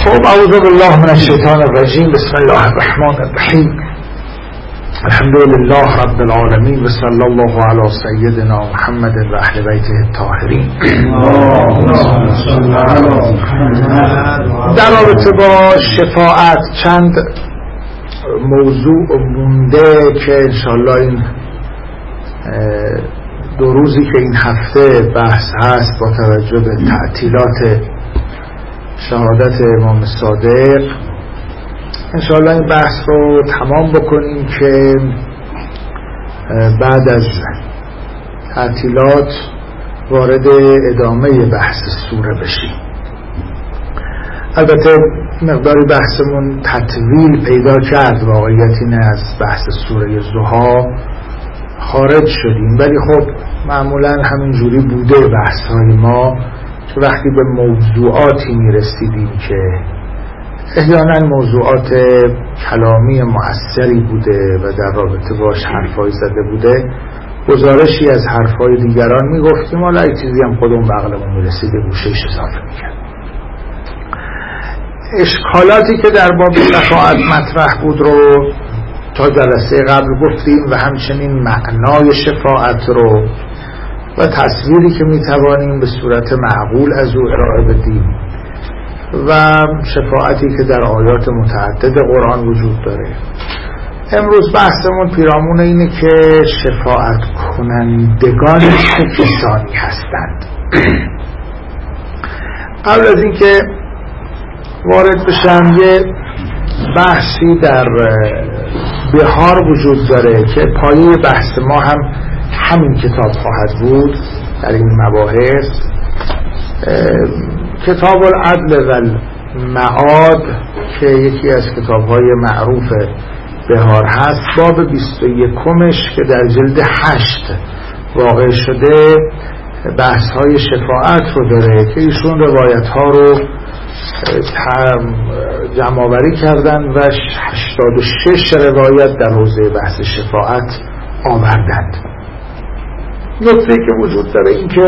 خب اعوذ بالله من الشیطان الرجیم. بسم الله الرحمن الرحیم. الحمد لله رب العالمین و صلی الله علی سیدنا محمد و اهل بیته الطاهرین. در رابطه با شفاعت چند موضوع مونده که انشاءالله این دو روزی که این هفته بحث هست با توجه به تعطیلات شهادت امام صادق انشاءالله این بحث رو تمام بکنیم که بعد از تعطیلات وارد ادامه بحث سوره بشیم. البته مقداری بحثمون تطویل پیدا کرد، واقعیت اینه از بحث سوره ضحی خارج شدیم، ولی خب معمولا همینجوری بوده بحث‌های ما که وقتی به موضوعاتی میرسیدیم که احیانا موضوعات کلامی مؤثری بوده و در رابطه باش حرفای زده بوده، گزارشی از حرفای دیگران میگفتیم، حالا یک چیزی هم خودمون بغلمون میرسیده گوشهش اضافه میکرد. اشکالاتی که در باب شفاعت مطرح بود رو تا جلسه قبل گفتیم و همچنین معنای شفاعت رو و تصویری که میتوانیم به صورت معقول از او ارائه بدیم و شفاعتی که در آیات متعدد قرآن وجود داره. امروز بحثمون پیرامون اینه که شفاعت کنندگان چه کسانی هستند. قبل از اینکه وارد بشم یه بحثی در بهار وجود داره که پایه بحث ما هم همین کتاب خواهد بود در این مباحث. کتاب العدل و المعاد که یکی از کتاب‌های معروف بهار هست، باب 21مش که در جلد 8 واقع شده بحث‌های شفاعت رو داره که ایشون روایت‌ها رو جمع‌آوری کردن و 86 روایت در حوزه بحث شفاعت آوردند. نکته که وجود داره این که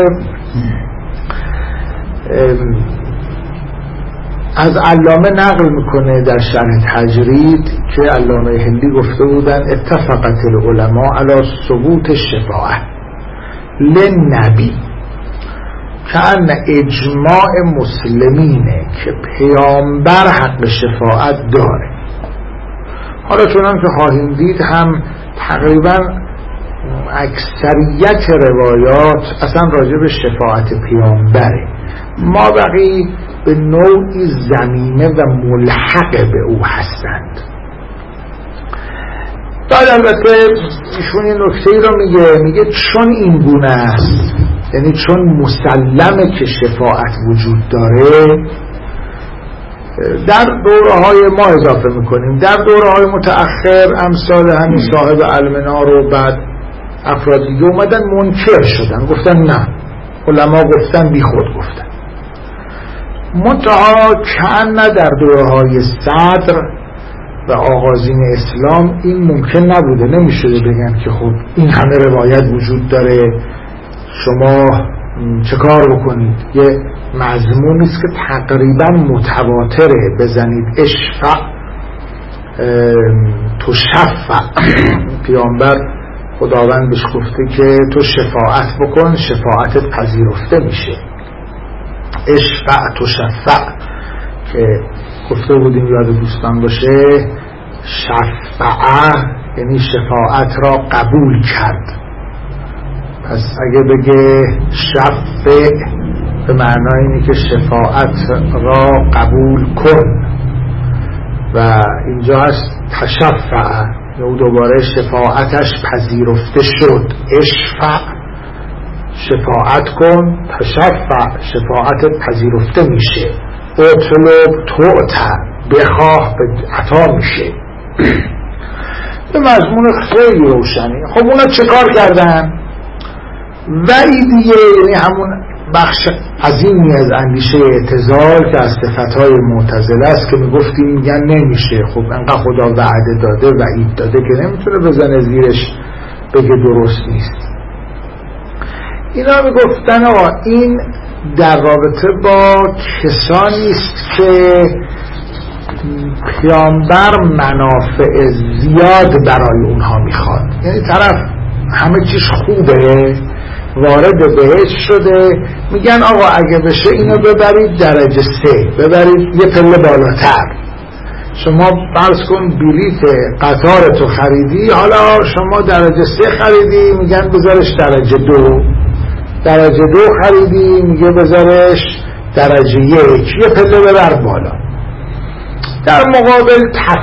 از علامه نقل میکنه در شرح تجرید که علامه هندی گفته بودن اتفقت العلماء علی ثبوت الشفاعه للنبی کأن اجماع مسلمینه که پیامبر حق شفاعت داره. حالا چنان که خواهیم دید هم تقریبا اکثریت روایات اصلا راجع به شفاعت پیامبره، ما بقی به نوعی ضمیمه و ملحق به او هستند. بعد البته ایشون این نکته‌ای رو میگه چون این گونه است، یعنی چون مسلمه که شفاعت وجود داره، در دوره‌های ما اضافه میکنیم در دوره‌های متأخر امثال همین صاحب المنار و بعد افراد دیگه اومدن منکر شدن، گفتن نه، علما گفتن بی خود گفتن. منتها کأن در دوره‌های صدر و آغازین اسلام این ممکن نبوده، نمیشده بگن که خب این همه روایت وجود داره شما چه کار بکنید. یه مضمونی است که تقریبا متواتره، بزنید اشفع تو شفع، پیامبر خداوند بهش گفته که تو شفاعت بکن شفاعتت پذیرفته میشه. اشفع تو شفع که گفته بودیم یاد دوستان باشه، شفعه یعنی شفاعت را قبول کرد. پس اگه بگه شفع به معنای اینه که شفاعت را قبول کن و اینجا هست تشفع، یا دوباره شفاعتش پذیرفته شد. اشفع شفاعت کن، تشفع شفاعتت پذیرفته میشه. اطلب تعطى بخواه به عطا میشه. به مضمون خیلی روشنی. خب اونا چه کار کردن؟ وعیدیه، یعنی همون بخش عظیمی از اندیشه اعتزال که از صفتهای معتزله است که میگفتیم میگن نمیشه. خب انقدر خدا وعده داده وعید داده که نمیتونه بزنه زیرش بگه درست نیست. اینا میگفتن این در رابطه با کسانی است که پیامبر منافع زیاد برای اونها میخواد. یعنی طرف همه چیز خوبه، وارد بهشت شده، میگن آقا اگه بشه اینو ببرید درجه 3، ببرید یه پله بالاتر. شما فرض کن بلیت قطار تو خریدی، حالا شما درجه 3 خریدی، میگن بذارش درجه 2. درجه 2 خریدی، میگه بذارش درجه 1، یه پله ببر بالا. در مقابل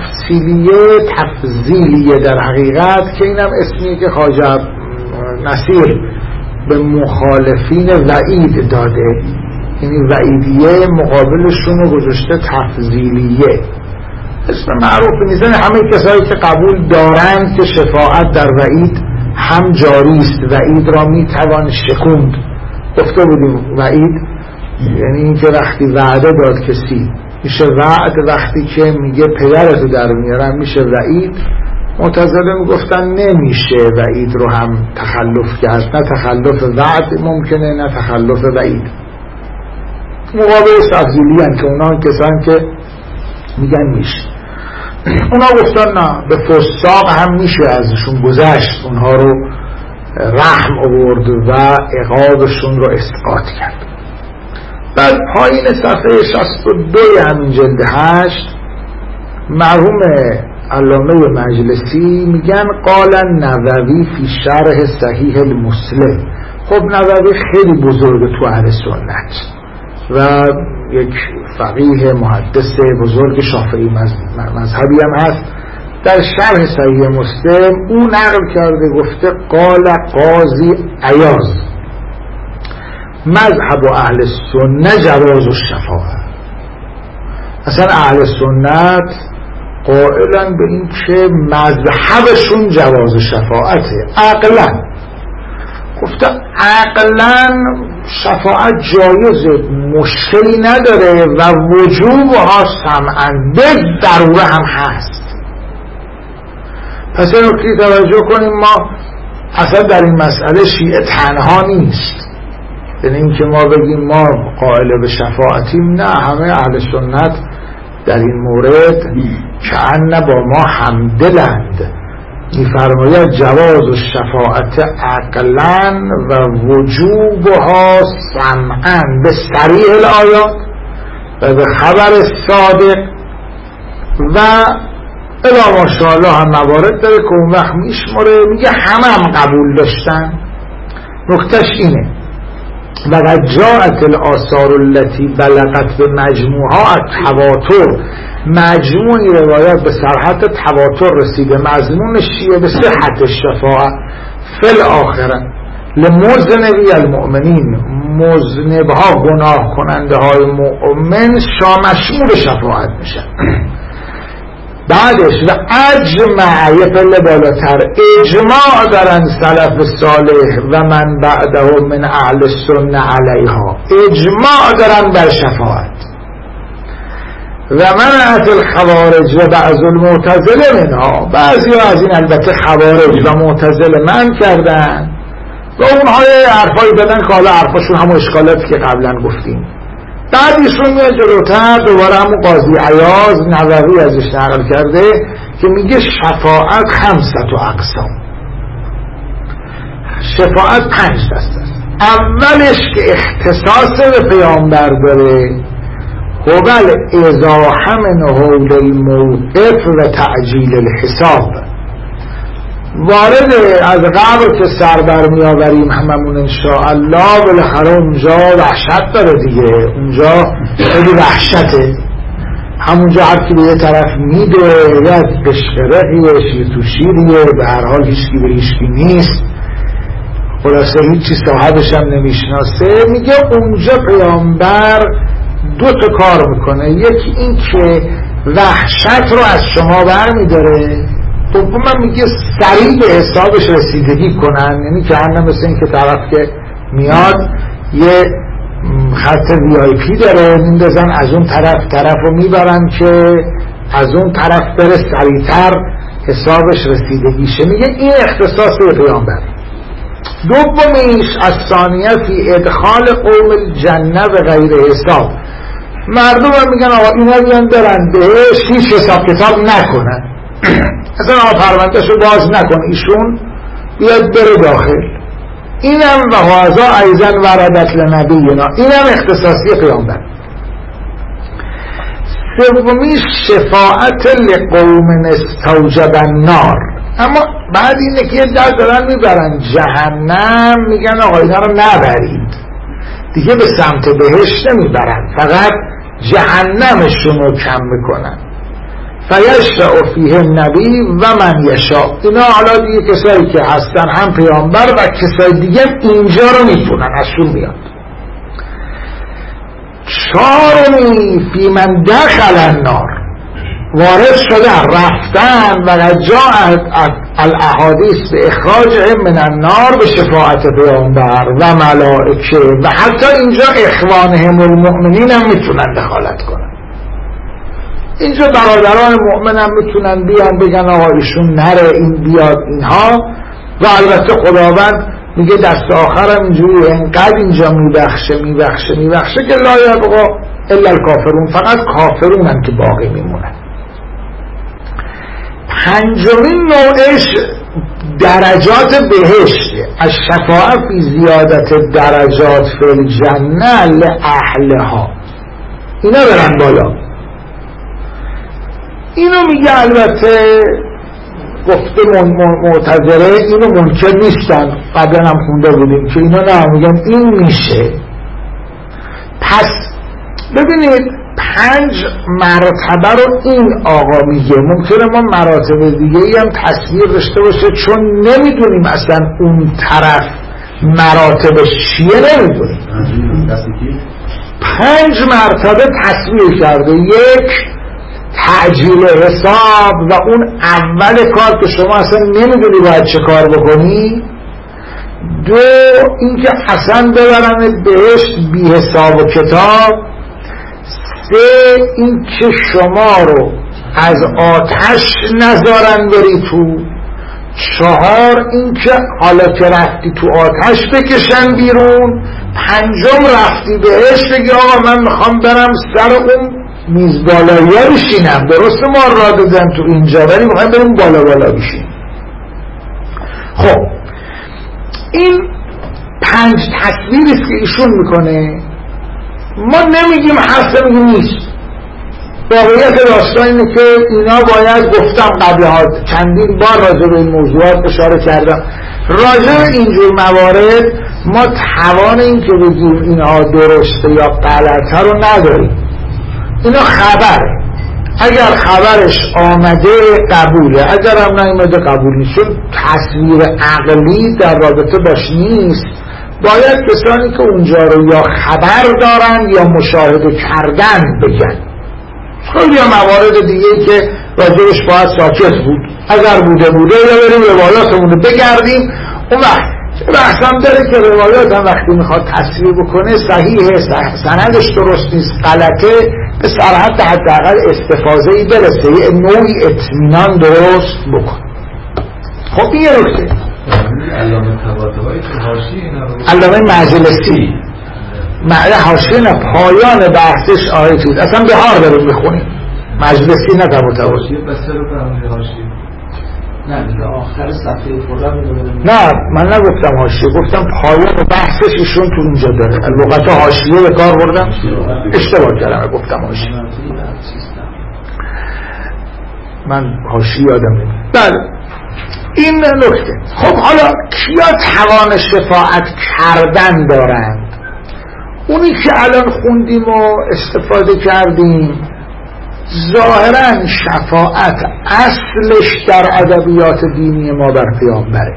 تفضیلیه در حقیقت، که اینم اسمیه که خواجه نصیر به مخالفین وعید داده. یعنی وعیدیه مقابلشون رو گذاشته تفضیلیه. اسم معروف نیستن. همه کسایی که قبول دارند که شفاعت در وعید هم جاری است، وعید را میتوان شکوند. گفته بودیم وعید یعنی این که وقتی وعده داد کسی میشه وعد، وقتی که میگه پدرتو در میارم میشه وعید. معتزله میگفتن نمیشه وعید رو هم تخلف کرد، نه تخلف وعد ممکنه نه تخلف وعید. مقابل تفضیلی هستند که اونا کسان که میگن میشه. اونا گفتن نه، به فساق هم میشه ازشون گذشت، اونها رو رحم آورد و عقابشون رو اسقاط کرد. بعد پایین صفحه 62 همین جلد 8 مرحوم علامه مجلسی میگن قال نووی فی شرح صحیح المسلم. خب نووی خیلی بزرگ تو اهل سنت و یک فقیه محدث بزرگ شافعی مذهبی هم هست. در شرح صحیح مسلم او نقل کرده، گفته قال قاضی عیاض مذهب اهل سنت جواز الشفاعه. اصلا اهل سنت قائلا به این که مذهبشون جواز شفاعته. عقلا گفته عقلا شفاعت جایزه، مشکلی نداره و وجوبها سمعا به ضروره هم هست. پس این نکته توجه کنیم، ما اصلا در این مسئله شیعه تنها نیست. یعنی این که ما بگیم ما قائل به شفاعتیم، نه، همه اهل سنت در این مورد کأن با ما همدلند. می‌فرماید جواز الشفاعت عقلا و وجوبها سمعا به صریح الآیات و به خبر صادق و الا ماشاءالله هم موارد داره که اون وقت میشماره، میگه هم قبول داشتن. نکتهش اینه وقد جاءت الآثار التي بلغت به مجموعها التواتر، مجموعی روایات به سرحد تواتر رسیده مضمون شیعه به صحت الشفاعه فی الاخره لمذنبی المؤمنین، مذنبها گناه کننده های مؤمن مشمول شفاعت میشن. بعدش و اجمع، یه پله بالاتر، اجماع دارن سلف صالح و من بعده من اهل سنه علیها، اجماع دارن بر شفاعت. و من از الخوارج و بعض المعتزله منها، بعضی از این البته خوارج و معتزله من کردن و اونها حرفایی دادن که حالا حرفاشون همون اشکالاتی که قبلا گفتیم. بعد ایشون میاد جلوتر دوباره همون قاضی عیاض نووی ازش نقل کرده که میگه شفاعت 5 اقسام. شفاعت 5 دسته است. اولش که اختصاص به پیامبر داره، هوبل ازاحه من حول الموقف و تعجیل الحساب. وارد از قبر که سر بر می آوریم هممون انشاءالله، بالاخره اونجا وحشت داره دیگه، اونجا خیلی وحشته. همونجا هر کی به یه طرف میده، یا قشقرقیه، شیر تو شیریه، به هر حال هیچکی به هیچکی نیست، خلاصه هیچی صاحبش هم نمیشناسه. میگه اونجا پیامبر 2 کار میکنه، یکی این که وحشت رو از شما بر میداره، دوم میگه سریع به حسابش رسیدگی کنن. یعنی که همه مثل این که طرف که میاد یه خط VIP داره میندازن از اون طرف رو میبرن که از اون طرف بره سریعتر حسابش رسیدگیشه. میگه این اختصاص به پیامبر. دومیش از ثانیه فی ادخال قوم الجنه به غیر حساب، مردم هم میگن آقا اینا بیان برن بهش، هیچ حساب کتاب نکنن، اصلا آقا پروندهشو باز نکن، ایشون بیاد بره داخل. اینم و هذا ایضا وردت لنبینا، اینم اختصاصی پیامبر. سومی شفاعت لقوم استوجب النار. اما بعد اینه که یه در دارن میبرن جهنم، میگن آقا اینا رو نبرید دیگه، به سمت بهشت نمیبرن، فقط جهنمشون رو کم میکنن. فیشفع فیه النبی و من یشاء. اینا حالا دیگه کسایی که هستن هم پیامبر و کسای دیگه اینجا رو میتونن، ازشون میاد. چهارمی فی من دخل النار، وارد شدن رفتن و جاءت الاحادیث به اخراجهم من النار به شفاعت پیامبر و ملائکه و حتی اینجا اخوانهم المؤمنین هم میتونن دخالت کنن. اینجا برادران مؤمن هم میتونن بیان بگن آقا ایشون نره، این بیاد اینها. و البته خداوند میگه دست آخرم اینجوری انقدر اینجا میبخشه که لا یبقا الا الکافرون، فقط کافرون هم که باقی میمونن. پنجمین نوعش درجات بهشت، از شفاعت فی زیادت درجات فی الجنه لأهلها، اینا برن بالا. اینو میگه البته گفته معتذره اینو منکر نیستن، قبلا هم خونده بودیم که اینا نه، میگن این میشه. پس ببینید 5 مرتبه رو این آقا میگه. ممکنه ما مراتب دیگه ای هم تصویر داشته باشه، چون نمیدونیم اصلا اون طرف مراتبش چیه، نمیدونیم. 5 مرتبه تصویر کرده. 1 تعجیل حساب و اون اول کار که شما اصلا نمیدونی باید چه کار بکنی. 2 اینکه اصلا ببرن بهشت بی حساب و کتاب. 3 اینکه شما رو از آتش نذارن بری تو. 4 اینکه حالا که رفتی تو آتش بکشن بیرون. 5 رفتی بهشت بگی آقا من میخوام برم سر اون میز بالایی‌ها بشینم. درسته ما را دادن تو اینجا، ولی میخوایم بریم بالا بشین. خب این 5 تصویریست که ایشون میکنه. ما نمیگیم هست، میگیم نیست. واقعیت داستان اینه که اینا باید، گفتم قبلها چندین بار راجع به این موضوعات اشاره کردم، راجع به اینجور موارد ما توان این که بگیم اینها درسته یا غلطه رو نداریم. اینا خبره، اگر خبرش آمده قبوله، اگر هم نیامده قبول نیست، چون تصویر عقلی در رابطه باش نیست. باید کسانی که اونجا رو یا خبر دارن یا مشاهده کردن بگن. خیلی موارد دیگه که راجبش باید ساکت بود، اگر بوده یا بریم روایاتمون رو بگردیم. اون وقت بحثم داره که روایات هم وقتی میخواد تصویر بکنه صحیحه، سندش درست نیست، غلطه، به صراحت حداقل استفاضه‌ای برسه، یه نوعی اطمینان درست بکن. خب این یه نکته. علامه مجلسی حاشیه نه، پایان بحثش آیه اصلا بهار داریم میخونیم، مجلسی نه طباطبایی. نه دیگه آخر صفحه خودم نه من نگفتم حاشیه، گفتم پایان بحثش ایشون تو اینجا داره. الوقت حاشیه به کار بردم، اشتباه کردم، گفتم حاشیه. من حاشیه یادم نمیاد. بله این نکته. خب حالا کیا توان شفاعت کردن دارند؟ اونی که الان خوندیم و استفاده کردیم. ظاهرا شفاعت اصلش در ادبیات دینی ما بر پیامبره.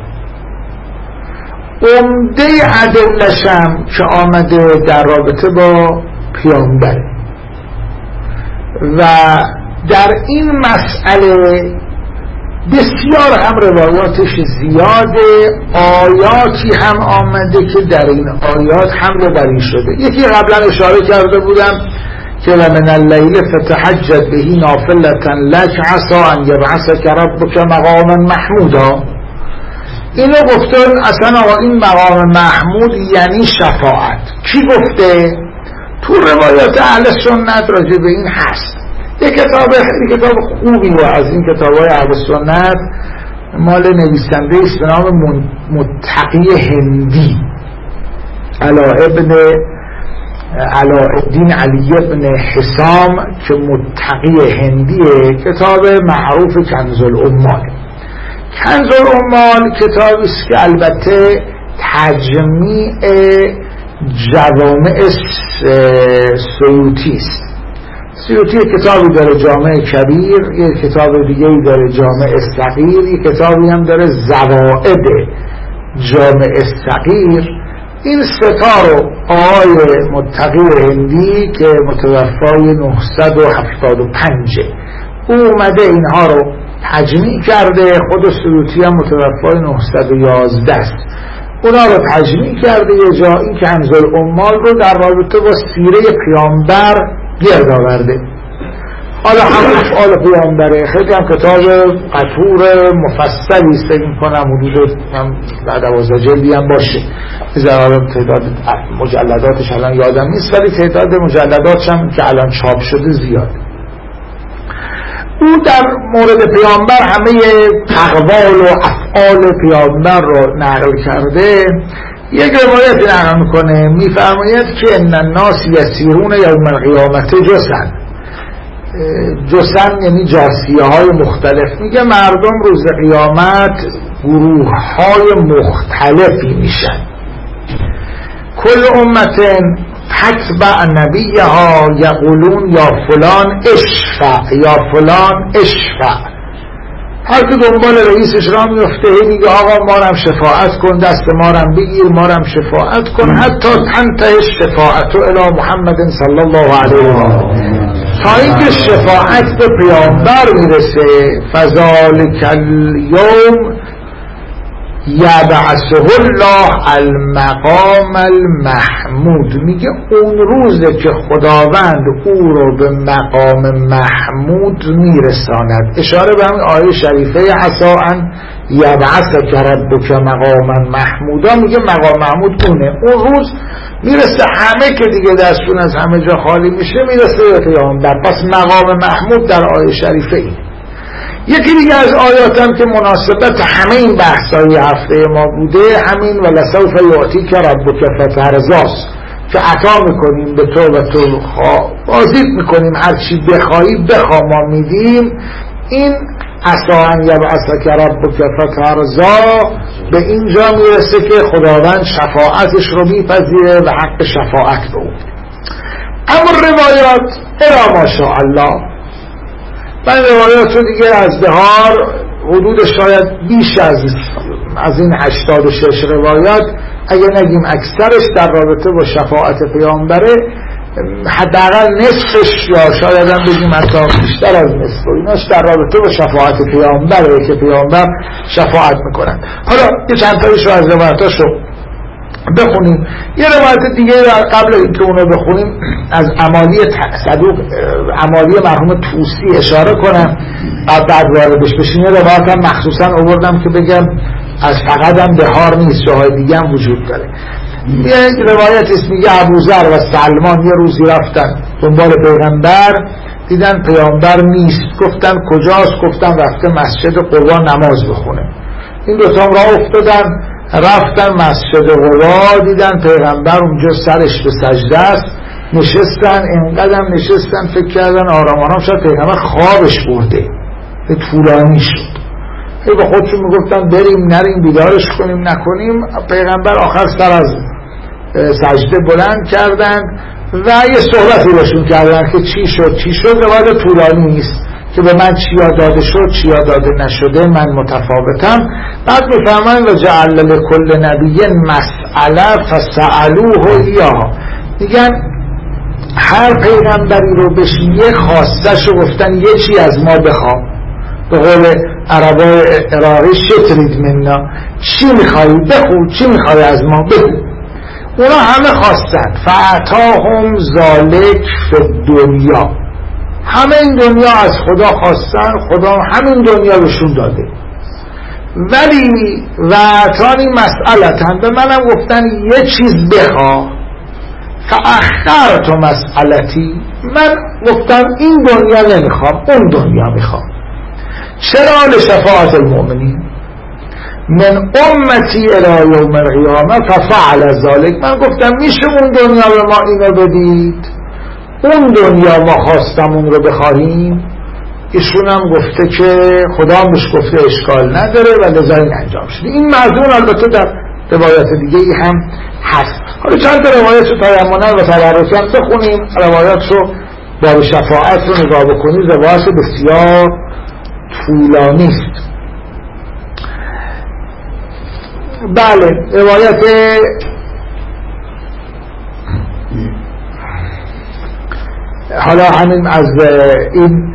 عمده ادله‌شم که آمده در رابطه با پیامبره و در این مسئله بسیار هم روایاتش زیاده، آیاتی هم آمده که در این آیات حمله بر این شده. یکی قبلا اشاره کرده بودم که ومن اللیل فتهجد به نافلة لک عسى ان یبعثک ربک مقاما محمودا. اینو گفتن اصلا آقا این مقام محمود یعنی شفاعت. کی گفته؟ تو روایات اهل سنت راجع به این هست. یک کتاب خیلی کتاب خوبی و از این کتاب‌های اهل سنت مال نویسنده است به نام متقی هندی، علاءالدین علی ابن حسام که متقی هندیه. کتاب معروف کنز العمال. کنز العمال کتابی است که البته تجمیع جوامع سیوطی است. سیوطی کتابی داره جامع کبیر، یک کتاب دیگه‌ای داره جامع صغیر، یک کتابی هم داره زوائد جامع صغیر. این ستا رو آقای متقی هندی که متوفای 975 او اومده اینها رو تجمیع کرده. خود سیوطی هم متوفای 911 است. اونا رو تجمیع کرده یه جا. این کنز العمال رو در رابطه با سیره پیامبر گرد آورده. حالا هم افعال پیامبره، خیلی هم کتاب قطور مفصلی است، فکر می‌کنم حدود هم 12 جلدی هم باشه. تعداد مجلداتش الان یادم نیست ولی تعداد مجلداتش هم که الان چاپ شده زیاد. او در مورد پیامبر همه اقوال و افعال پیامبر رو نقل کرده. یک روایت نقل میکنه، میفرماید که ان الناس یسیرون یوم القیامت جسن. جسن یعنی جاسیه های مختلف. میگه مردم روز قیامت گروه های مختلفی میشن. کل امت تتبع نبیها یقولون یا فلان اشفع یا فلان اشفع. هر که دنبال رئیسش را میفته میگه آقا ما رم شفاعت کن، دست ما رم بگیر، ما رم شفاعت کن، حتی تنتهی شفاعتو الی محمد صلی الله علیه و آله، تا اینکه شفاعت به پیامبر میرسه. فذالک الیوم یبعثه الله المقام المحمود. میگه اون روزه که خداوند او رو به مقام محمود میرساند. اشاره به همین آیه شریفه عسی ان یبعثک ربک مقاما محمودا. میگه مقام محمود اونه. اون روز میرسه همه که دیگه دستون از همه جا خالی میشه میرسه به پیامبر. پس مقام محمود در آیه شریفه این. یکی دیگه از آیاتم که مناسبت همه این بحثای هفته ما بوده همین ولسوف یعطیک ربک فترضاست که عطا میکنیم به تو و تو بازیت میکنیم، هرچی بخوایی بخوا ما میدیم. این عسی ان یبعثک ربک فترضا به اینجا میرسه که خداوند شفاعتش رو میپذیره و حق شفاعت به اون. اما روایات الی ماشاءالله، من روایات رو دیگه از بهار حدود شاید بیش از این 86 روایات، اگه نگیم اکثرش در رابطه با شفاعت پیامبره، حداقل نصفش یا شاید هم بگیم حتی بیشتر از نصف و ایناش در رابطه با شفاعت پیامبره که پیامبر شفاعت میکنن. حالا یه چند تایش رو از روایاتاش رو بخونیم. یه روایت دیگه قبل اینکه اونو بخونیم از عمالی صدوق عمالی مرحوم طوسی اشاره کنم بعد واردش بشیم. یه روایت هم مخصوصا آوردم که بگم از فقط هم بهار نیست، جاهای دیگه هم وجود داره. یه روایت است میگه ابوذر و سلمان یه روزی رفتن دنبال پیغمبر، دیدن پیامبر نیست. گفتن کجاست؟ گفتن رفته مسجد قبا نماز بخونه. این دوتا هم راه افتادن رفتن مسجد قبا، دیدن پیغمبر اونجا سرش به سجده است. نشستن، اینقدر نشستن فکر کردن آرام آرام شاید پیغمبر خوابش برده، طولانی شد. با خودشون میگفتن بریم نریم بیدارش کنیم نکنیم. پیغمبر آخر سر از سجده بلند کردن و یه صحبتی بهشون کردن که چی شد. روایت طولانی نیست که به من چیا داده شد چیا داده نشده، من متفاوتم. بعد میفرمایند و جعل لکل نبی مسئله فسألوه ایاها. میگن هر پیغمبری رو بهش یه خواستش رو گفتن یه چی از ما بخواه. به قول عربای عراقی شترید مننا، چی میخوایی بخو، چی میخوایی از ما بگو. اونا همه خواستن. فاعطاهم ذالک فی الدنیا، همه این دنیا از خدا خواستن، خدا همین دنیا بهشون داده. ولی و اعطانی مسئلتن، به منم گفتن یه چیز بخوا. فاخرت مسئلتی، من گفتم این دنیا نمیخوام، اون دنیا میخوام. چرا؟ لشفاعت المؤمنین من امتی الی یوم القیامه ففعل ذلك. من گفتم میشه اون دنیا به ما اینو بدید، اون دنیا ما خواستم اون رو بخواهیم. ایشون هم گفته که خدا هم بهش گفته اشکال نداره و لذا این انجام شده. این مضمون البته در روایت دیگه ای هم هست. حالا چند تا روایت رو تیمنا و تبرکی هم بخونیم. روایت رو باب شفاعت رو نگاه بکنید، روایت بسیار طولانی است. بله، روایت حالا همین از این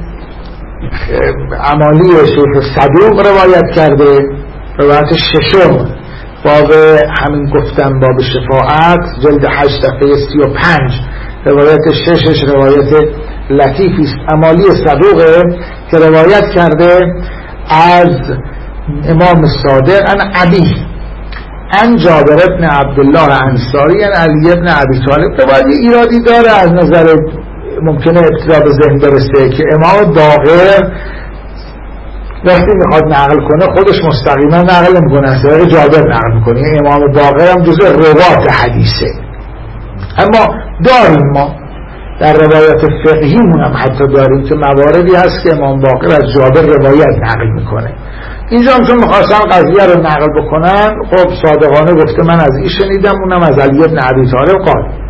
عمالی شیخ صدوق روایت کرده، روایت ششم باب همین گفتم باب شفاعت جلد 8 صفحه 35. روایت ششش روایت لطیفی است، عمالی صدوقه که روایت کرده از امام صادق عن ابی عن جابر ابن عبدالله انصاری عن علی ابن ابی طالب. روایت ایرادی داره از نظر ممکنه ابتدا به ذهن برسه که امام باقر وقتی میخواد نقل کنه خودش مستقیما نقل نمیکنه، از طریق جابر نقل میکنه. امام باقر هم جزء روات حدیثه. اما داریم ما در روایت فقهیمون هم حتی داریم که مواردی هست که امام باقر از جابر روایت نقل میکنه. اینجا هم چون میخواستن قضیه رو نقل بکنن، خب صادقانه گفته من از این شنیدم، اونم از علی ابن ابی طالب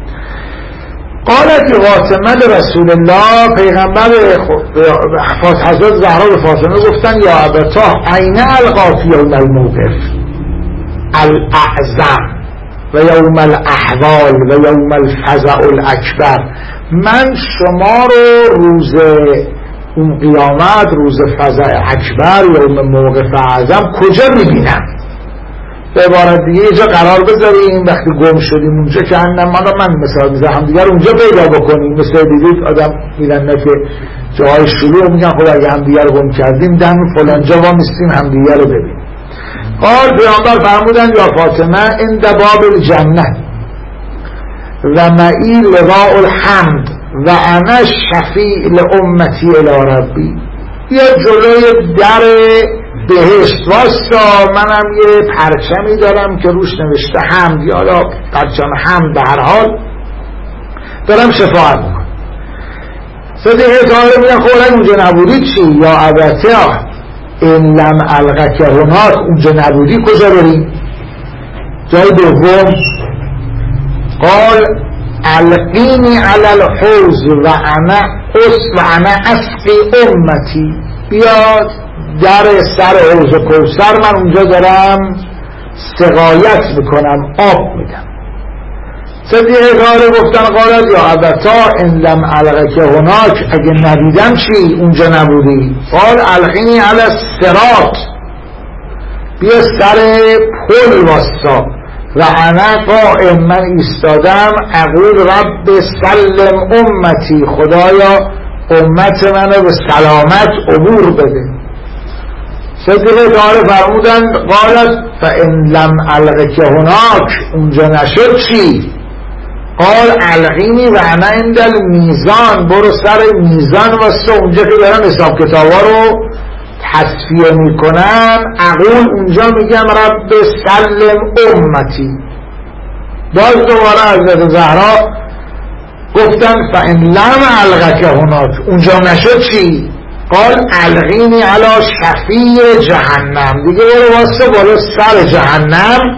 قالت فاطمه رسول الله، پیغمبر حضرت زهرا به فاطمه گفتن یا ابتاه عین القا فی یوم الموقف الاعظم و یوم الاحوال و یوم الفزع الاکبر. من شما رو روز اون قیامت، روز فزع اکبر، یوم موقف اعظم کجا میبینم؟ به عبارت دیگه یه جا قرار بذاریم، وقتی گم شدیم اونجا که من مثال میزه همدیگر اونجا پیدا بکنیم. مثل دیدید آدم میرن که جاهای شلوغ میگن خب اگه همدیگر گم کردیم دم فلانجا وامیستیم همدیگر رو ببینیم. قال پیامبر فرمودن یا فاطمه عند باب الجنه و معی لواء الحمد و انا شفیع لامتی الی ربی. بیا جلوی در بهشت واستا، منم یه پرچمی دارم که روش نوشته حمد، یا پرچم حمد، به هر حال دارم شفاعت میکنم. صدیقه طاهره میگن خب اونجا نبودی چی؟ یا ابتاه این لم القک هناک، اونجا نبودی کجا بریم؟ جای دوم قال القینی علی الحوض و انا اسقی امتی. بیاد در سر حوض کوثر، من اونجا دارم سقایت میکنم، آب میدم. صدیقه طاهره گفتن قالت یا ابتا ان لم القک هناک، اگه ندیدم چی؟ اونجا نبودی. قال القینی علی الصراط، بیا سر پل واسطا و انا قائم، من ایستادم، اقول رب سلم امتی، خدایا امت منو به سلامت عبور بده. صدیقه طاهره فرمودند قالت فان لم القک هناک، اونجا نشد چی؟ قال القینی و انا عند المیزان، برو سر میزان واسه اونجا که دارم حساب کتابا رو تصفیه میکنم، اقول اونجا میگم رب سلم امتی. باز دوباره حضرت زهرا گفتن فان لم القک هناک، اونجا نشد چی؟ قال القینی علی شفیع جهنم، دیگه برو واسه بالا سر جهنم،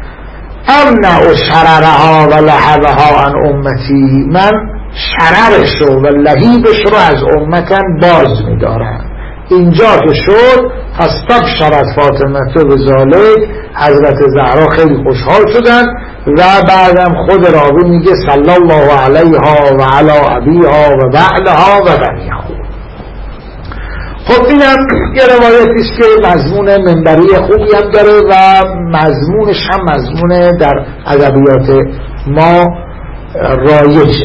امنع شررها و لهبها عن امتی، من شررش و لهیبش رو از امتم باز میدارم. اینجا که شد پس تبشرت فاطمه به ذالک، حضرت زهرا خیلی خوشحال شدن و بعدم خود راوی میگه صلی الله علیها و علی ابیها و بعلها و بنیها. خب اینم یه روایتی است که مضمون منبری خوبی هم داره و مضمونش هم مضمون در ادبیات ما رایجه.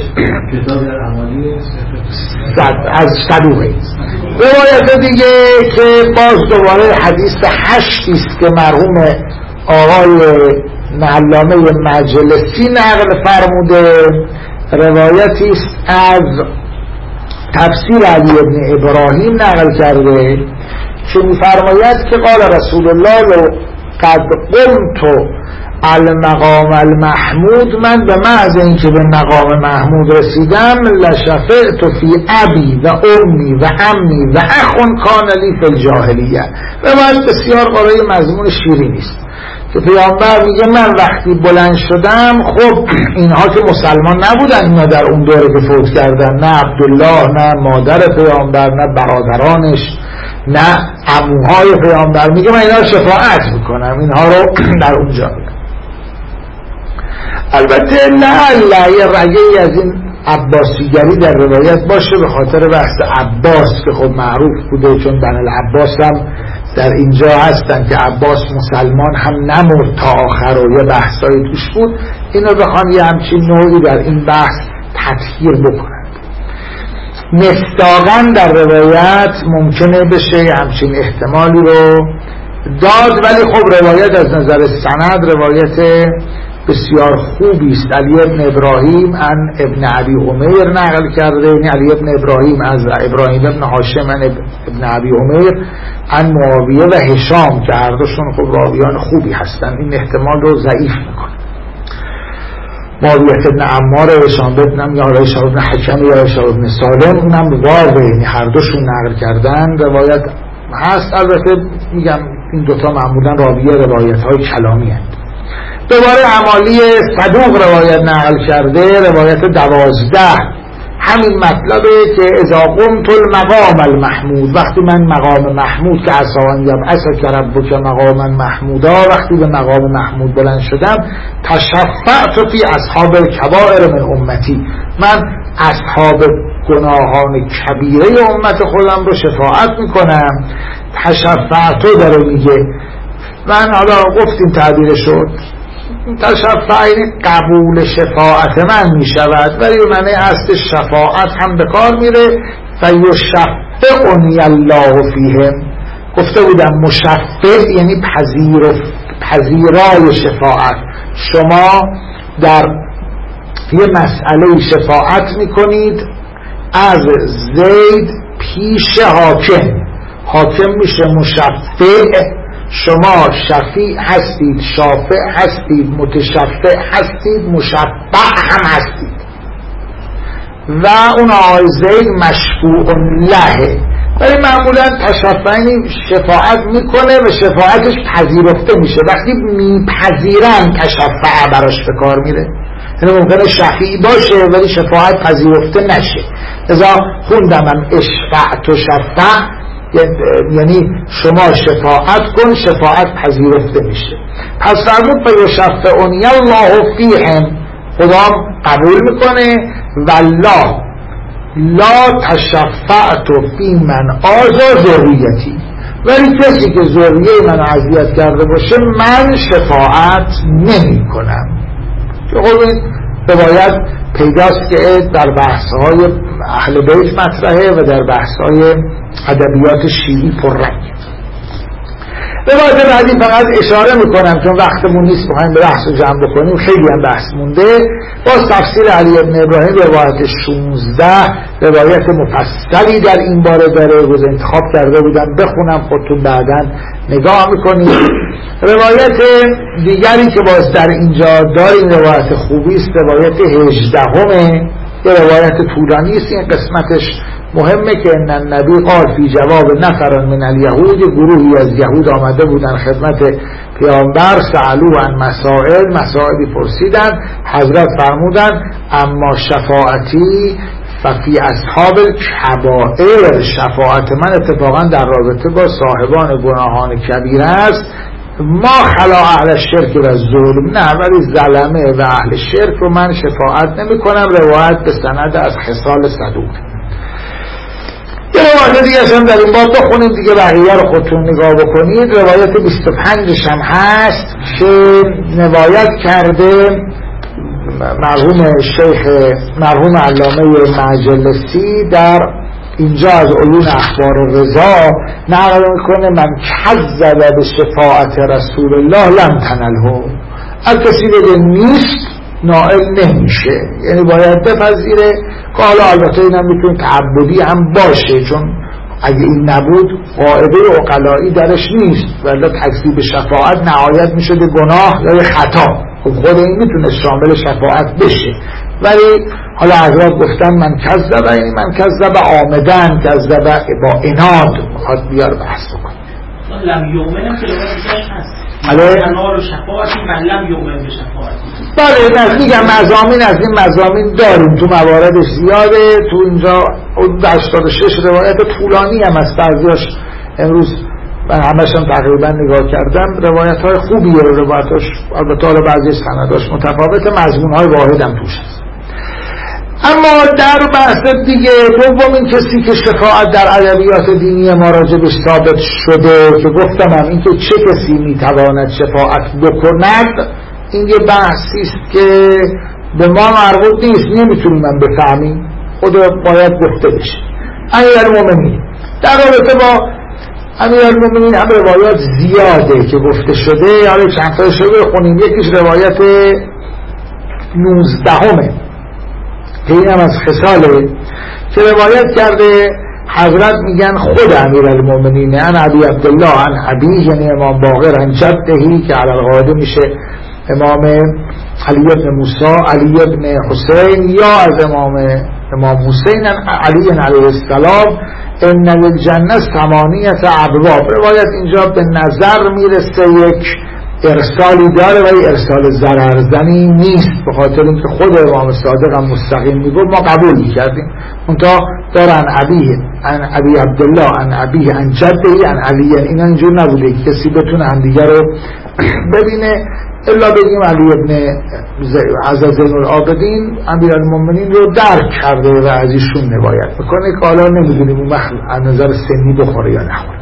از صدوقه. روایت دیگه که باز دوباره حدیث 8 است که مرحوم آقای علامه مجلسی نقل فرموده روایتی است از تفسیر علی ابن ابراهیم نقل کرده که می‌فرماید که قال رسول الله لو قد قمت المقام المحمود، من به محض اینکه به مقام محمود رسیدم لشفعت فی ابی و امی و عمی و اخ کان لی فی الجاهلیه. روایت بسیار قرای مضمون شیرینی است که پیامبر میگه من وقتی بلند شدم، خب اینها که مسلمان نبودن، اینا در اون دوره که فوت کردن، نه عبدالله، نه مادر پیامبر، نه برادرانش، نه عموهای پیامبر، میگه من اینا رو شفاعت میکنم، اینها رو در اونجا. البته نه یه رگه‌ای از این عباسیگری در روایت باشه به خاطر بحث عباس که خب معروف بوده، چون بن العباس هم در اینجا هستن که عباس مسلمان هم نمرد تا آخر و یه بحثایی توش بود، اینو بخوان یه همچین نوعی در این بحث تطهیر بکنن. مصداقاً در روایت ممکنه بشه همچین احتمالی رو داد، ولی خب روایت از نظر سند روایت بسیار خوبی است. علی ابن ابراهیم عن ابن ابی عمیر نقل کرده، یعنی علی ابن ابراهیم از ابراهیم ابن هاشم عن ابن ابی عمیر عن معاویه و هشام که هر دوشون خب راویان خوبی هستن، این احتمال رو ضعیف میکنه. معاویه ابن عمار و هشام ابن حکم یا هشام ابن سالم، اونم واقعه، یعنی هر دوشون نقل کردن، روایت هست. البته میگم این دوتا معمولا راویه روایت های کلامی هست. دوباره عمالی صدوق روایت نقل کرده، روایت 12 همین مطلبه که اذا قمت المقام المحمود، وقتی من مقام محمود که عسى یبعثک ربک مقاما محمودا، وقتی به مقام محمود بلند شدم، تشفعت فی اصحاب الکبائر من امتی، من اصحاب گناهان کبیره امت خودم رو شفاعت میکنم. تشفعت داره میگه، من حالا گفتیم تعبیر شد تشفع قبول شفاعت من می شود، ولی معنی اصل شفاعت هم به کار میره. فیشفعنی الله فیهم، گفته بودم مشفع یعنی پذیرای شفاعت. شما در یه مسئله شفاعت میکنید از زید پیش حاکم، حاکم میشه مشفع، شما شفیع هستید، شافع هستید، متشفع هستید، مشفع هم هستید. و اون آقای زید مشفوع له، ولی معمولا تشفعی شفاعت میکنه و شفاعتش پذیرفته میشه. وقتی میپذیرن تشفع براش به کار میره، یعنی ممکنه شفیع باشه ولی شفاعت پذیرفته نشه. لذا خوندم من اشفع تو شفع، یعنی شما شفاعت کن، شفاعت پذیرفته میشه. پس فرمود فیشفعنی الله فیهم، خدا قبول میکنه. والله لا تشفعت فی من آذی ذریتی، ولی کسی که ذریه من اذیت کرده باشه من شفاعت نمی کنم. که خب این باید پیداست که در بحث‌های اهل بیت مطرحه و در بحث‌های ادبیات شیعی پررنگ. روایت بعدی فقط اشاره میکنم چون وقتمون نیست بخوایم به بحث رو جمع بکنیم، خیلی هم بحث مونده. باز تفسیر علی ابن ابراهیم روایت 16 روایت مفصلی در این باره داره، روز انتخاب کرده بودم بخونم، خودتون بعداً نگاه میکنید. روایت دیگری که باز در اینجا داریم روایت خوبی است، روایت 18 یه روایت طولانی است، این قسمتش مهمه که ان النبی قال فی جواب نفر من الیهود، گروهی از یهود آمده بودن خدمت پیامبر، سألوا عن مسائلی پرسیدن، حضرت فرمودن اما شفاعتی ففی اصحاب الکبائر، شفاعت من اتفاقا در رابطه با صاحبان گناهان کبیره است، ما خلا اهل شرک و ظلم، نه ولی ظلمه و اهل شرک رو من شفاعت نمی کنم. روایت به سند از خصال صدوق. یه روایت دیگه هم در این باب بخونیم دیگه، بقیه رو خودتون نگاه بکنید. روایت 25 هم هست که روایت کرده مرحوم علامه مجلسی در اینجا از عیون اخبار رضا نقل میکنه من کذب به شفاعت رسول الله لم تنله، از کسی بگه نیست نائل نمیشه، یعنی باید بپذیره که حالا البته اینم میتونه تعبدی هم باشه، چون اگه این نبود قاعده عقلایی درش نیست، ولی تکذیب شفاعت نهایت میشه به گناه یا خطا. خب خود این میتونه شامل شفاعت بشه، ولی حالا حضرت گفتن من کذب، یعنی من کذب آمدن، کذب با عناد میخواد بیار بحث بکن. لم یؤمن که لغتش هست انوار شفاعتی من لم یؤمن به شفاعتی. بله میگم مضامین از این مضامین داریم تو موارد زیاده. تو اینجا 86 روایت طولانی هم از بعضیاش امروز من همش هم تقریبا نگاه کردم، روایت های خوبیه، روایتاش البته حالا بعضی سنداش متفاوته، مضمون های واحد هم توش هست. اما در بحث دیگه دومین کسی که شفاعت در ادبیات دینی ما راجبش ثابت شده که گفتم هم این که چه کسی میتواند شفاعت بکند، این یه بحثی است که به ما مربوط نیست، نمیتونیم من بفهمیم، خود باید گفته بشه. امیرالمومنین در رابطه با امیرالمومنین هم روایات زیاده که گفته شده، حالا چند تا شده خونیم. یکیش روایت 19 که این هم از خصاله که روایت کرده حضرت میگن خود امیرالمومنین ان ابی عبدالله ان ابی، یعنی امام باقر ان جدهی که علی القاعده میشه امام علی ابن موسی علی ابن حسین، یا از امام حسین علی علیه السلام ان للجنه 8 ابواب. روایت اینجا به نظر میرسه یک ارسالی داره ولی ارسال ضررزنی نیست، به خاطر اینکه خود امام صادق هم مستقیم میگه ما قبول میکردیم، اونتا دارن ابی عبدالله ان ابی ان جدهی ان علی، اینا اینجور نبوده که کسی بتونه همدیگه رو ببینه الا بگیم علی ابن زین العابدین امیرالمومنین رو درک کرده و از ایشون روایت میکنه که حالا نمیدونیم اون از نظر سنی بخوره یا نخوره.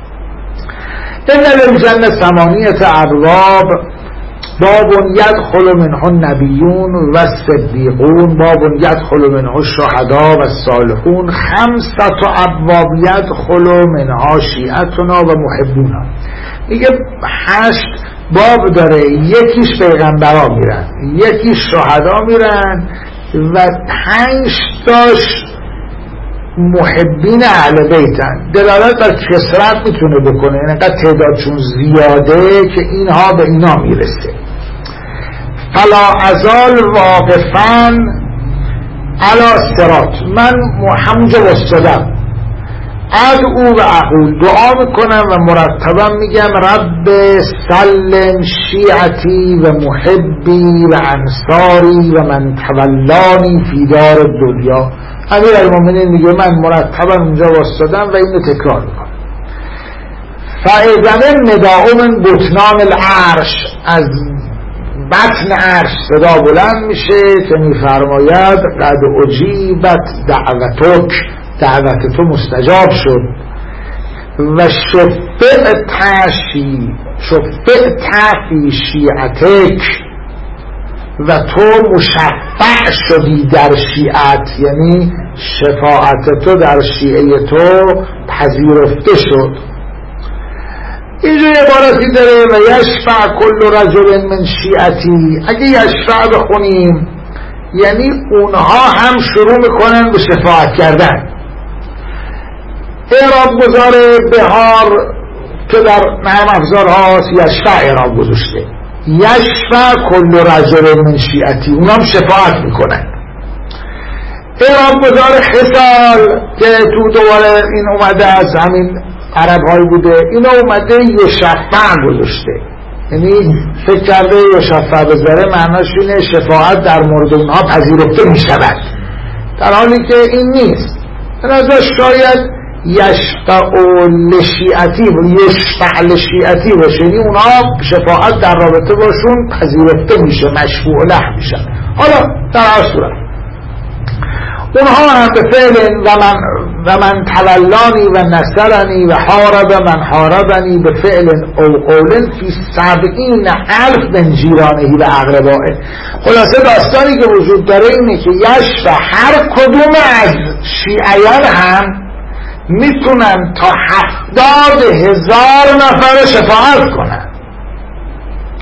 ان للجنه 8 ابواب باب یدخل منه النبیون و الصدیقون باب یدخل منه الشهداء و الصالحون 5 ابواب یدخل منها شیعتنا و محبونا. میگه 8 باب داره، یکیش پیغمبرا میرن، یکیش شهدا میرن و 5 تاش محبین اهل بیتن. دلالت بر کثرت میتونه بکنه، یعنی اینقدر تعدادشون زیاده که اینها به اینا میرسه. فلا ازال واقفا علی صراط، من همونجا واسطادم ادعو و اقول، دعا میکنم و مرتبا میگم رب سلم شیعتی و محبی و انصاری و من تولانی فی دار الدنیا. امیرالمومنین میگه من مرتبا اونجا واسطادم و اینو تکرار میکنم. فاذن نداء من بطنان العرش، از بطن عرش صدا بلند میشه که میفرماید قد اجیبت دعوتک، دعوت تو مستجاب شد و شفعت فی شیعتک، و تو مشفع شدی در شیعت، یعنی شفاعت تو در شیعه تو پذیرفته شد. اینجا عبارتی داره و یشفع کل رجل من شیعتی. اگه یشفع بخونیم یعنی اونها هم شروع میکنن به شفاعت کردن. اعراب گذار بهار که در نرم افزارهاست یشفع اعراب گذاشته، یشفع کل رجل من شیعتی، اونا هم شفاعت میکنن. اعراب گذار خصال که تو دوباره این اومده از همین عرب های بوده، اینا اومده یشفع گذاشته، یعنی فکر کرده یشفع بذاره معناش اینه شفاعت در مورد اونها پذیرفته میشود، در حالی که این نیست. به نظر شاید یشفع لشیعتی و یشفع لشیعتی باشه، یعنی اونها شفاعت در رابطه باشون پذیرفته میشه، مشفوع له میشن. حالا در هر صورت اونها هم به فعل و من تولانی و نصرنی و حارب من حاربنی به فعل او قولن فی 70,000 من جیرانهی و اقربائه. خلاصه داستانی که وجود داره اینه که یشفع هر کدوم از شیعیان هم میتونن تا 70,000 نفر شفاعت کنن.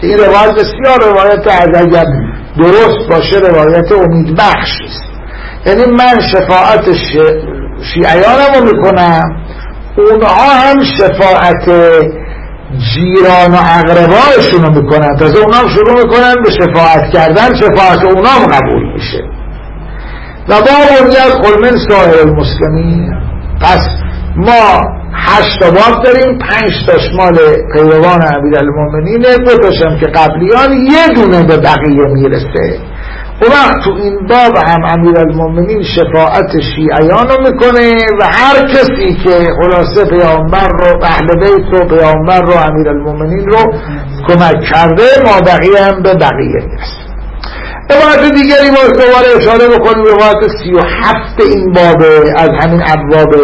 این روایت بسیار روایت اگر درست باشه روایت امیدبخش است. یعنی من شفاعت شیعیانم رو میکنم، اونها هم شفاعت جیران و اقربایشون رو میکنن، تازه اونها هم شروع میکنن به شفاعت کردن، شفاعت اونها هم قبول میشه. و باب قل من سائر المسلمین. پس ما 8 باب داریم، 5 تاش مال پیروان امیرالمومنینه، 2 تاشم که قبلیان، 1 دونه به بقیه میرسه. اون وقت تو این باب هم امیرالمومنین شفاعت شیعیان رو میکنه و هر کسی که خلاصه پیامبر رو، اهل بیت رو، پیامبر رو، امیرالمومنین رو کمک کرده، ما بقیه هم به بقیه میرسه. روایت دیگری باز دوباره اشاره بکنیم، روایت 37 این بابه از همین ابواب.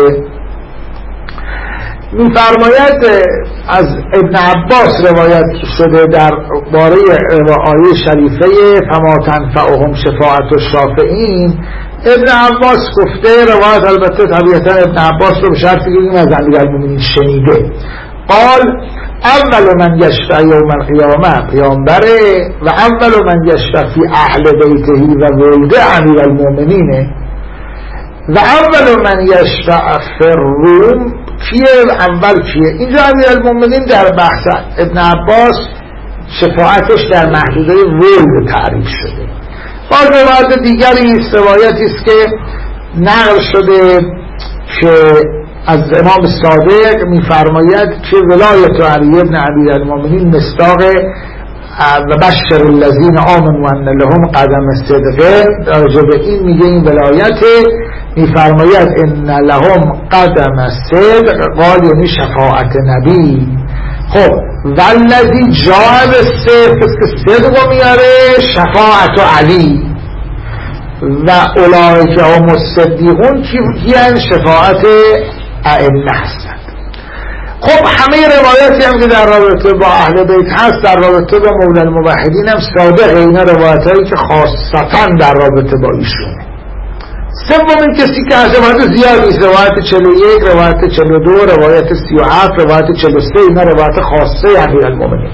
میفرماید از ابن عباس روایت شده در باره آیه شریفه فما تنفعهم شفاعت الشافعین. ابن عباس گفته، روایت البته طبیعتا ابن عباس رو به شرطی که این از امیرالمومنین شنیده، قال اول من یشفع یوم القیامه پیامبره و اول من یشفع فی اهل بیته و ولد امیرالمومنینه و اول من یشفع فی الروم کیه؟ اول کیه؟ اینجا امیرالمومنین در بحث ابن عباس شفاعتش در محدوده ولد تعریف شده. باز روایت دیگری روایتی است که نقل شده که از امام صادق میفرماید که ولایت علی ابن امیرالمومنین مصداق و بشر الذین آمنوا ان لهم قدم صدق. راجع به این میگه این ولایت میفرماید ان لهم قدم صدق، قال یعنی شفاعت نبی. خب والذی جاء بالصدق، که صدق میاره، شفاعت علی. و اولئک هم الصدیقون کیان؟ شفاعت ائمه هستند. خب همه روایاتی هم که در رابطه با اهل بیت هست در رابطه با مولا الموحدین هم صادق. اینا روایتایی که خاصتا در رابطه با ایشونه. سومین کسی که از روایت زیادی، روایت 41، روایت 42، روایت 37، روایت 43، اینا روایت خاصه امیرالمومنین.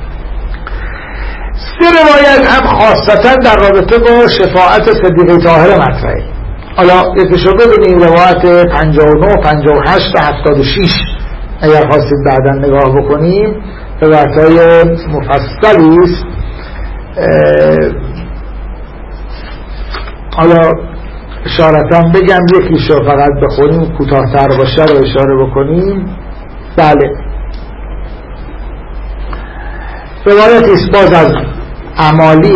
3 روایت هم خاصتا در رابطه با شفاعت صدیقه طاهره مطرحه. حالا یکیشو ببینیم، روایت 59، 58 و 76 اگر خواستید بعدا نگاه بکنیم، روایت‌های مفصلی است. حالا اشارتاً بگم یکیشو فقط بخونیم، کوتاه‌تر باشه رو اشاره بکنیم. بله، روایت است باز از عمالی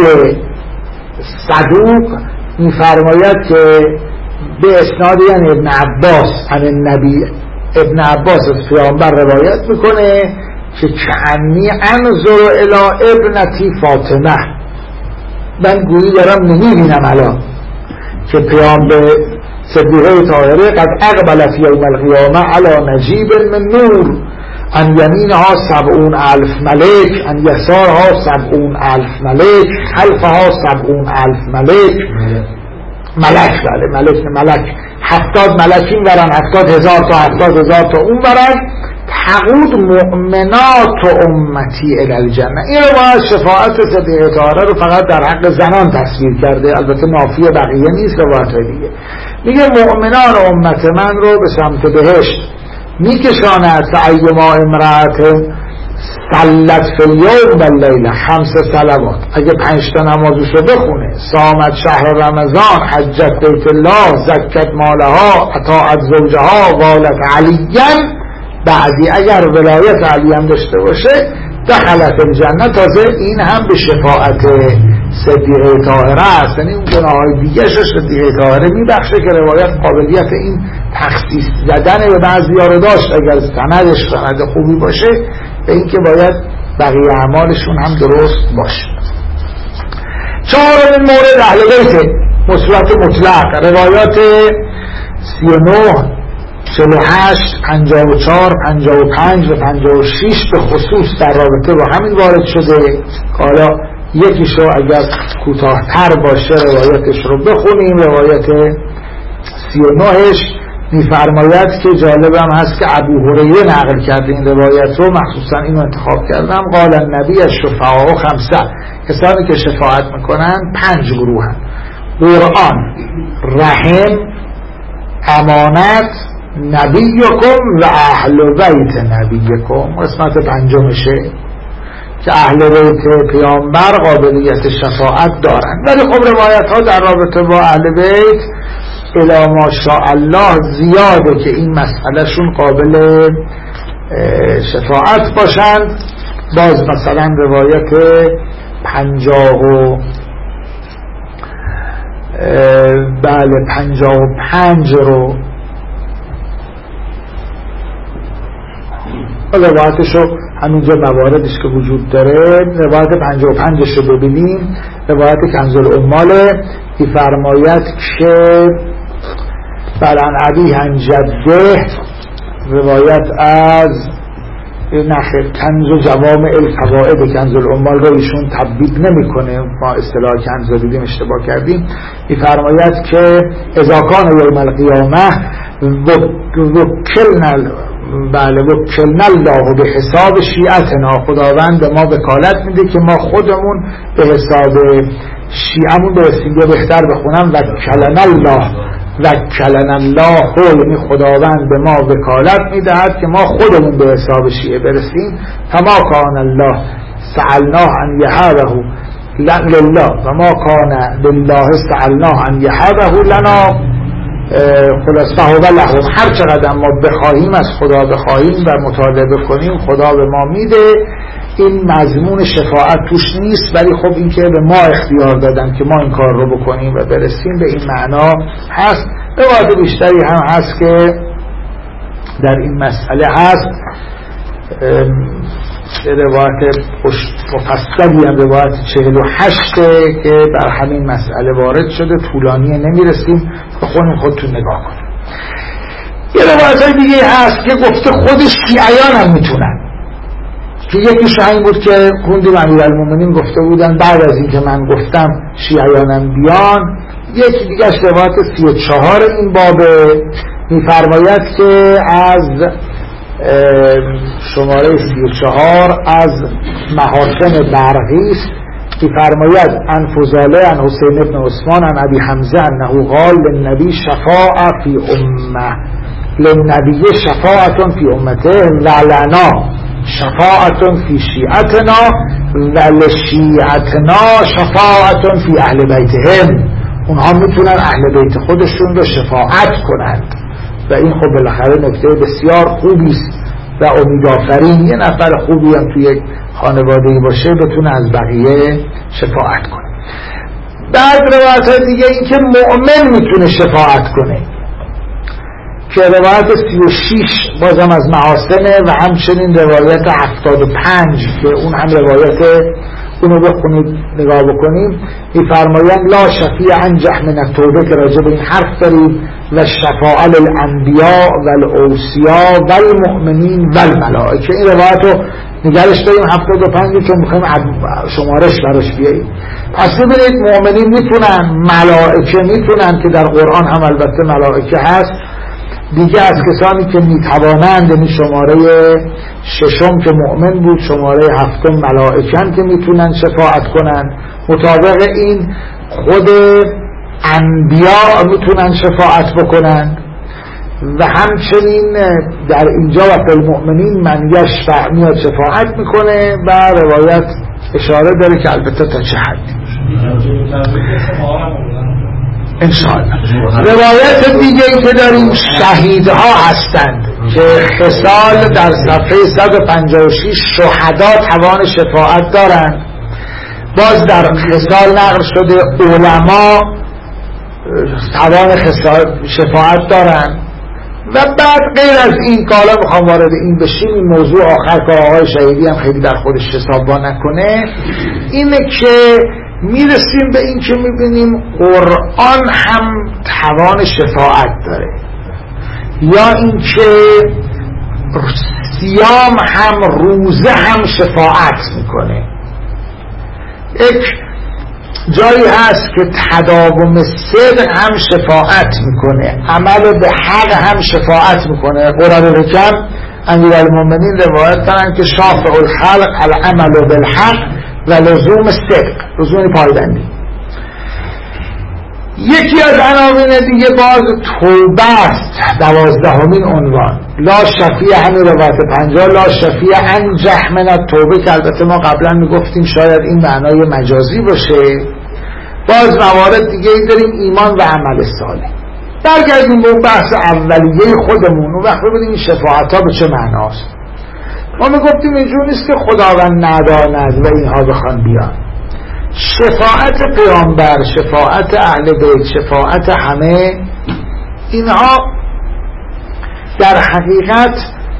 صدوق، میفرماید که به اسناد یعنی ابن عباس عن النبی، ابن عباس از پیامبر روایت میکنه که کعنی انظر الی ابنتی فاطمه، من گویی دارم نمیبینم الان که پیامبر صدیقه طاهره قد اقبلت یوم القیامه علی نجیب من نور، ان یمینها 70,000 ملک، ان یسارها 70,000 ملک، خلفها 70,000 ملک. ملک، بله ملک 70 ملک این برن، 70,000 تا 70,000 تا اون برن. تقود مؤمنات امتی الی الجنه. این روایت شفاعت صدیقه طاهره رو فقط در حق زنان تصویر کرده، البته نافی بقیه نیست. روایت دیگه میگه مؤمنان امت من رو به سمت بهشت میکشاند. فایما امرأة صلت فی الیوم واللیله 5 صلوات، اگه 5 تا نمازشو بخونه، صامت شهر رمضان، حجت بیت الله، زکت مالها، اطاعت زوجها، والت علیًا، بعدی اگر ولایت علی هم داشته باشه، دخلت الجنه. تازه این هم به شفاعت صدیقه طاهره است، یعنی اون گناههای دیگه شو صدیقه طاهره میبخشه، که روایت قابلیت این تخصیص زدن به بعضی‌ها رو داشت اگر سندش سند خوبی باشه، به این که باید بقیه اعمالشون هم درست باشه. 4مین مورد اهل بیت مثبت مطلق، روایات 39، 48، 54، 55 و 56 به خصوص در رابطه با همین وارد شده. حالا یکیشو اگر کوتاه‌تر باشه روایتش رو بخونیم. روایت 39ش میفرماید که جالبم هست که ابو هریره نقل کرده این روایت رو، مخصوصا اینو انتخاب کردم. قال النبی الشفعاء خمسه، کسانی که شفاعت میکنن 5 گروه هستند: قرآن، رحم، امانت، نبیکم و اهل بیت نبیکم. قسمت 5مشه که اهل بیت پیامبر قابلیت شفاعت دارند. ولی خب روایت ها در رابطه با اهل بیت الی ما شاء الله زیاده که این مسئله شون قابل شفاعت باشند. باز مثلا روایت 55 رو روایتشو همینجا مواردش که وجود داره، روایت 55 رو ببینیم. روایت کنز العمال فرماید که بلن عبی هنجده، روایت از نخیر کنز جوامع الفوائد کنز العمال رو ایشون تبدیل نمی کنه، ما اصطلاح کنز رو دیدیم اشتباه کردیم. فرماید که اذا کان یوم القیامه وکلنا الله به حساب شیعتنا، خداوند به ما وکالت میده که ما خودمون به حساب شیعمون برسیم. یا بهتر بخونم وکلنا الله، یعنی خداوند به ما وکالت میدهد که ما خودمون به حساب شیعه برسیم. فما کان الله سألناه ان یهبه لله و ما کان لله سألناه ان یهبه لنا خلاصه و لهم. هر چقدر ما بخواهیم از خدا بخواهیم و مطالبه کنیم خدا به ما میده. این مضمون شفاعت توش نیست، ولی خب این که به ما اختیار دادن که ما این کار رو بکنیم و برسیم به این معنا هست. روایت بیشتری هم هست که در این مسئله هست. روایت مفصلی هم روایت 48 که بر همین مسئله وارد شده، طولانیه نمیرسیم، بخونیم خودتون نگاه کنیم. یه روایت دیگه هست که گفته خود شیعیان هم میتونن، که یکیش همین بود که خوندیم امیرالمومنین گفته بودن بعد از این که من گفتم شیعیانم بیان. یکی دیگه روایت 34 این بابه میفرماید که از شماره 34 از محاسن برقیس میفرماید ان فضاله ان حسین ابن عثمان ان ابی حمزه انه قال للنبی شفاعه فی امه، للنبی شفاعه فی امته ولنا شفاعه فی شیعتنا ولشیعتنا شفاعه فی اهل بیتهم. اونها میتونن اهل بیت خودشون رو شفاعت کنند و این خب بالاخره نکته بسیار خوبی است و امیدآفرین. یه نفر خوبی هم توی یک خانواده‌ای باشه بتونه از بقیه شفاعت کنه. بعد روایت دیگه این که مؤمن میتونه شفاعت کنه که روایت 36 بازم از محاسنه و همچنین روایت 75 که اون هم روایت اونو بخونید نگاه بکنیم. میفرمایند لا شفیع انجح من التوبه که راجع به این حرف داریم و شفاعه للانبیاء و الاوصیاء و المؤمنین و الملائکه. این روایت رو نگرش داریم 75 چون میخوایم شمارش براش بیاییم. پس ببینید مؤمنین میتونن، ملائکه میتونن که در قرآن هم البته ملائکه هست. دیگه از کسانی که میتوانند، یعنی شماره 6 که مؤمن بود، شماره 7 ملائکه که میتونن شفاعت کنن. مطابق این خود انبیاء میتونن شفاعت بکنن و همچنین در اینجا و فی المؤمنین من یشفع میاد شفاعت میکنه و روایت اشاره داره که البته تا چه حدی انشاءالله. روایت دیگه ای که داریم شهیدها هستند که خصال در صفحه 156 شهدا توان شفاعت دارند. باز در خصال نقل شده علما توان شفاعت دارند. و بعد غیر از این که حالا میخوام وارد این بشیم، این موضوع آخر که آقای شهیدی هم خیلی در خودش حسابا نکنه، اینه که میرسیم به این که میبینیم قرآن هم توان شفاعت داره، یا این که صیام هم، روزه هم شفاعت میکنه. یک جایی هست که تداوم صدق هم شفاعت میکنه، عمل به حق هم شفاعت میکنه. قرآن حکم امیرالمومنین روایت دارن که شافع الخلق العمل بالحق و لزوم صدق، لزوم پایبندی. یکی از عناوین دیگه باز توبه است، 12مین عنوان. لا شفیع، همین روایت 50، لا شفیع انجح من التوبه، که البته ما قبلا میگفتیم شاید این معنای مجازی باشه. باز موارد دیگه ای داریم، ایمان و عمل صالح. برگردیم به اون بحث اولیه خودمون و وقت ببینیم این شفاعت ها به چه معناست. ما میگفتیم اینجور نیست که خداوند نداند و اینها بخوان بیان. شفاعت پیامبر، شفاعت اهل بیت، شفاعت همه اینها در حقیقت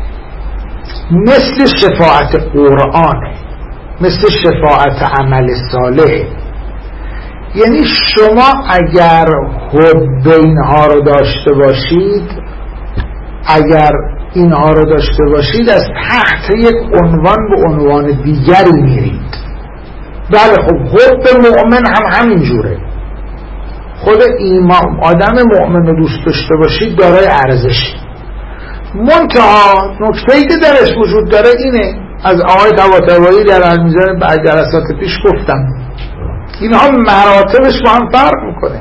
مثل شفاعت قرآنه، مثل شفاعت عمل صالح. یعنی شما اگر حب اینها رو داشته باشید، اگر اینها رو داشته باشید، از تحت یک عنوان به عنوان دیگری میرید. بله خب حب مؤمن هم همین جوره. خود ایمان، آدم مؤمن رو دوست داشته باشید دارای ارزشی. منتها نکته‌ای که درش وجود داره اینه، از آقای طباطبایی در المیزان بعد جلسات پیش گفتم، اینها مراتبش با هم فرق میکنه.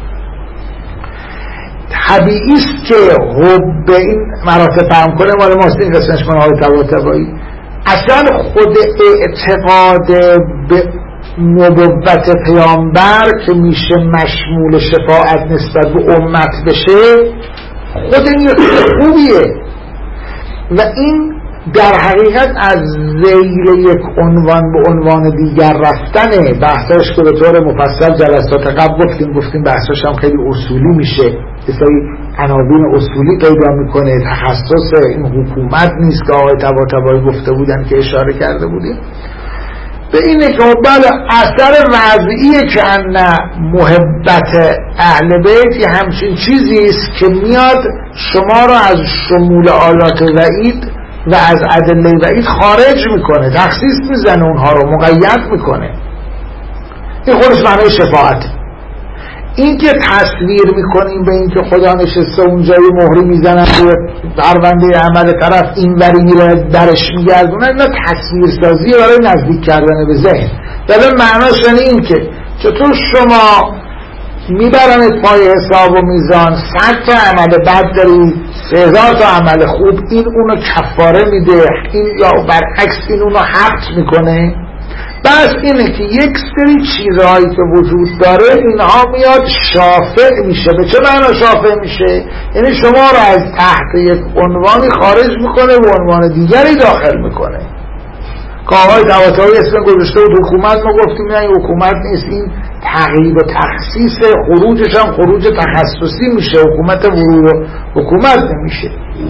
طبیعی است که حب این مراتب فهم کنه، مال ماست این قسمش من آقای طباطبایی. اصلا خود اعتقاد به نبوت پیامبر که میشه مشمول شفاعت نسبت به امت بشه، خود این خوبیه و این در حقیقت از ذیل یک عنوان به عنوان دیگر رفتنه. بحثاش که به طور مفصل جلسات قبل گفتیم بحثاش هم خیلی اصولی میشه، یه سری عناوین اصولی پیدا میکنه. تخصص این حکومت نیست که آقای طباطبایی گفته بودن که اشاره کرده بودیم به اینه که بله اثر وضعیه که ان محبت اهل بیت یه همچین چیزی است که میاد شما رو از شمول آیات وعید و از ادله وعید خارج میکنه، تخصیص میزنه، اونها رو مقید میکنه. این خودش معنی شفاعت. این که تصویر میکنیم به این که خدا نشسته اونجای مهری میزنن روی پرونده عمل طرف این وری میره درش میگردونه، اینا تصویر سازیه برای نزدیک کردن به ذهن. ولی معناش این که چطور شما میبرنید پای حساب و میزان 100 تا عمل بد داری، 3000 تا عمل خوب، این اونو کفاره میده، این یا برعکس این اونو حبس میکنه. بس اینه که یک سری چیزهایی که وجود داره اینها میاد شافع میشه. به چه معنا شافع میشه؟ یعنی شما رو از تحت یک عنوانی خارج میکنه و عنوان دیگری داخل میکنه. که آقای طباطبایی اسم گذاشته بود حکومت، ما گفتیم نه این حکومت نیست، این تغییر و تخصیص، خروجش هم خروج تخصصی میشه، حکومت ورود حکومت نمیشه.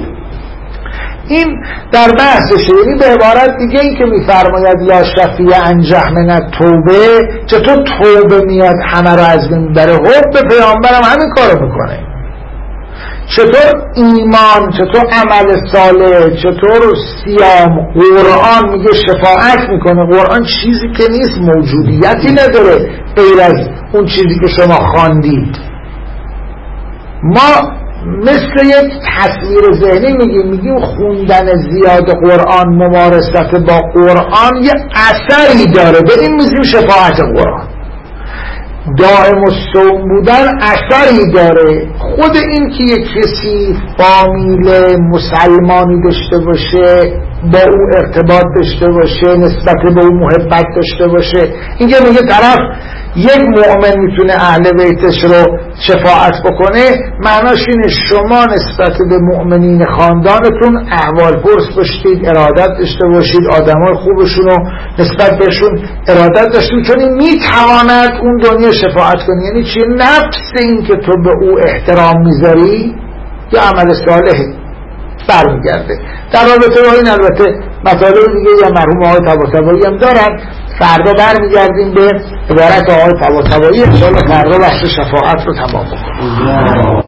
این در بحثشه. یعنی به عبارت دیگه این که میفرماید لا شفیع انجح من التوبه، چطور توبه میاد همه رو از بین میبره، حب پیامبرم همین کارو میکنه. چطور ایمان، چطور عمل صالح، چطور صیام، قرآن میگه شفاعت میکنه. قرآن چیزی که نیست، موجودیتی نداره غیر از اون چیزی که شما خواندید. ما مثل یک تصویر ذهنی میگیم خوندن زیاد قرآن، ممارست با قرآن یه اثری داره، به این میگیم شفاعت قرآن. دائم الصوم بودن اثری داره. خود این که یک کسی فامیل مسلمانی داشته باشه، با او ارتباط داشته باشه، نسبت به او محبت داشته باشه، این که میگه طرف یک مؤمن میتونه اهل بیتش رو شفاعت بکنه، معناش اینه شما نسبت به مؤمنین خاندانتون احوال پرس باشید، ارادت داشته باشید، آدمای خوبشون رو نسبت بهشون ارادت داشتید، چون این میتواند اون دنیا شفاعت کنه. یعنی چی؟ نفس این که تو به او احترام میذاری یا عمل صالحی برمیگرده. در رابطه با این البته مطالب دیگه یا مرحوم آقای طباطبایی هم دارن. فردا برمیگردیم به عبارت آقای طباطبایی، ان شاءالله فردا بحث شفاعت رو تمام بکنیم.